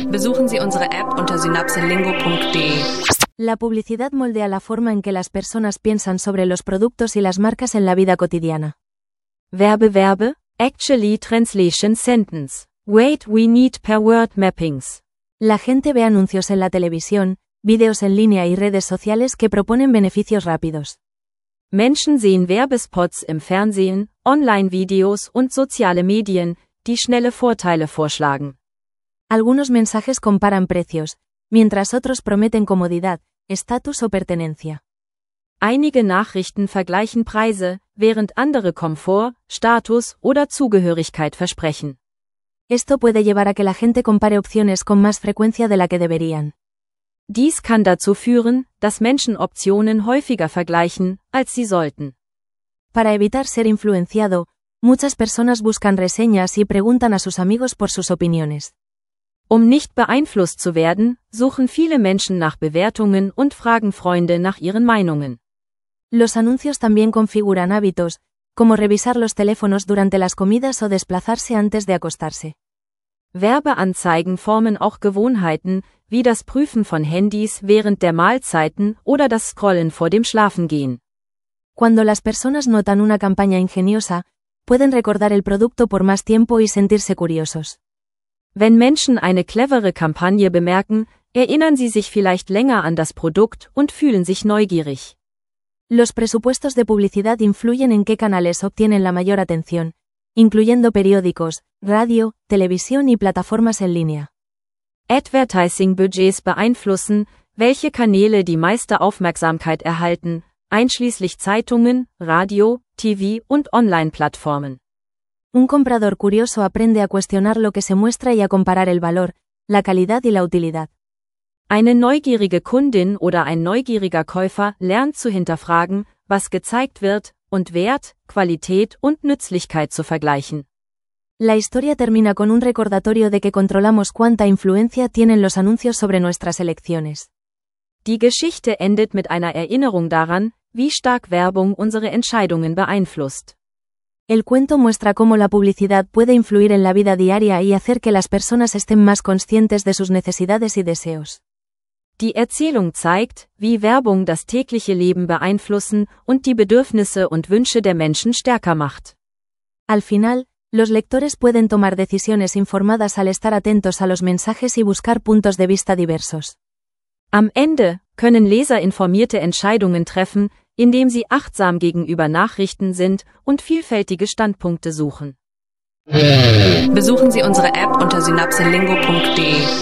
Besuchen Sie unsere App unter synapselingo.de. La publicidad moldea la forma en que las personas piensan sobre los productos y las marcas en la vida cotidiana. Verbe, actually translation sentence. Wait, we need per word mappings. La gente ve anuncios en la televisión, vídeos en línea y redes sociales que proponen beneficios rápidos. Menschen sehen Werbespots im Fernsehen, Online-Videos und soziale Medien, die schnelle Vorteile vorschlagen. Algunos mensajes comparan precios, mientras otros prometen comodidad, estatus o pertenencia. Einige Nachrichten vergleichen Preise, während andere Komfort, Status oder Zugehörigkeit versprechen. Esto puede llevar a que la gente compare opciones con más frecuencia de la que deberían. Dies kann dazu führen, dass Menschen Optionen häufiger vergleichen, als sie sollten. Para evitar ser influenciado, muchas personas buscan reseñas y preguntan a sus amigos por sus opiniones. Nicht beeinflusst zu werden, suchen viele Menschen nach Bewertungen und fragen Freunde nach ihren Meinungen. Los anuncios también configuran hábitos, como revisar los teléfonos durante las comidas o desplazarse antes de acostarse. Werbeanzeigen formen auch Gewohnheiten, wie das Prüfen von Handys während der Mahlzeiten oder das Scrollen vor dem Schlafengehen. Cuando las personas notan una campaña ingeniosa, pueden recordar el producto por más tiempo y sentirse curiosos. Wenn Menschen eine clevere Kampagne bemerken, erinnern sie sich vielleicht länger an das Produkt und fühlen sich neugierig. Los presupuestos de publicidad influyen en qué canales obtienen la mayor atención, incluyendo periódicos, radio, televisión y plataformas en línea. Advertising-Budgets beeinflussen, welche Kanäle die meiste Aufmerksamkeit erhalten, einschließlich Zeitungen, Radio, TV und Online-Plattformen. Un comprador curioso aprende a cuestionar lo que se muestra y a comparar el valor, la calidad y la utilidad. Eine neugierige Kundin oder ein neugieriger Käufer lernt zu hinterfragen, was gezeigt wird, und Wert, Qualität und Nützlichkeit zu vergleichen. La historia termina con un recordatorio de que controlamos cuánta influencia tienen los anuncios sobre nuestras elecciones. Die Geschichte endet mit einer Erinnerung daran, wie stark Werbung unsere Entscheidungen beeinflusst. El cuento muestra cómo la publicidad puede influir en la vida diaria y hacer que las personas estén más conscientes de sus necesidades y deseos. Die Erzählung zeigt, wie Werbung das tägliche Leben beeinflussen und die Bedürfnisse und Wünsche der Menschen stärker macht. Al final, los lectores pueden tomar decisiones informadas al estar atentos a los mensajes y buscar puntos de vista diversos. Am Ende können Leser informierte Entscheidungen treffen, indem sie achtsam gegenüber Nachrichten sind und vielfältige Standpunkte suchen. Besuchen Sie unsere App unter synapselingo.de.